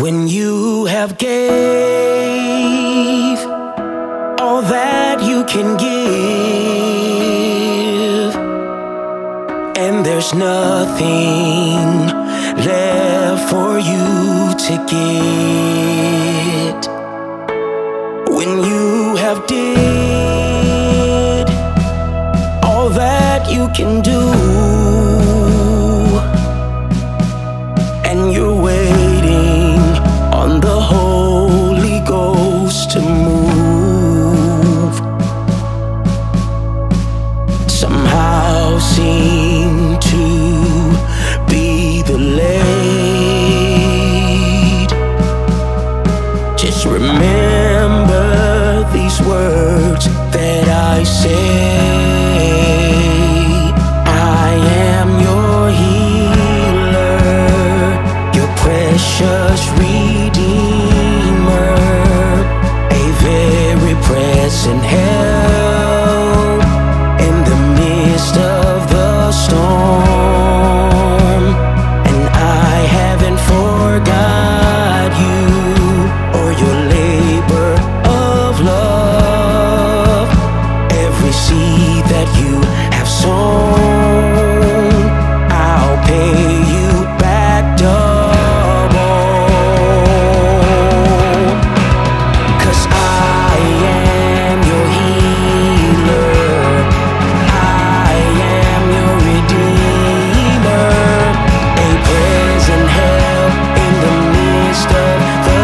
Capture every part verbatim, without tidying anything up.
When you have gave all that you can give, and there's nothing left for you to get. When you have did all that you can do, and you're waiting on the Holy Ghost to move, somehow seem to be the late. Just remember these words that I say. I am your healer, your precious Redeemer, a very present help in the midst of the storm. And I haven't forgot you or your labor of love. Every seed that you have sown, I'll pay you back double. 'Cause I am your healer, I am your redeemer, a present help in the midst of the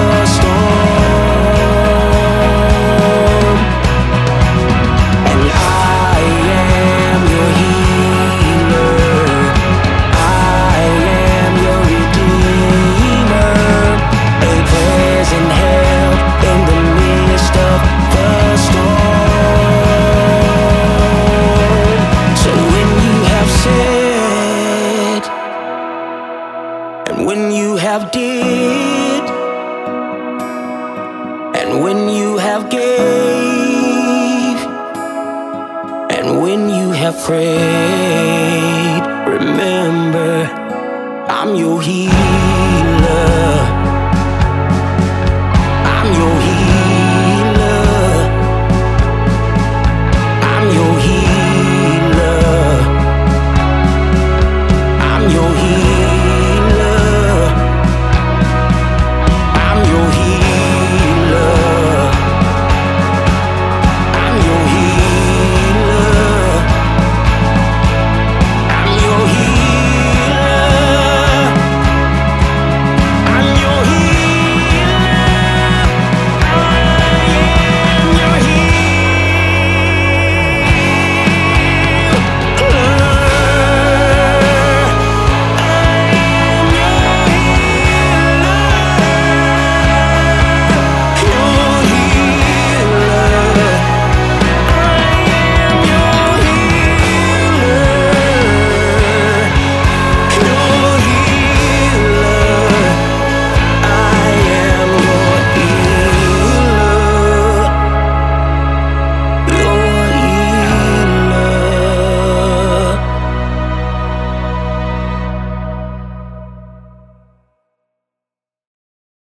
storm. And I am your healer, I am your redeemer, a present help in the midst of the storm. So when you have said, and when you have did, and when you have gave, and when you have prayed, remember I'm your healer.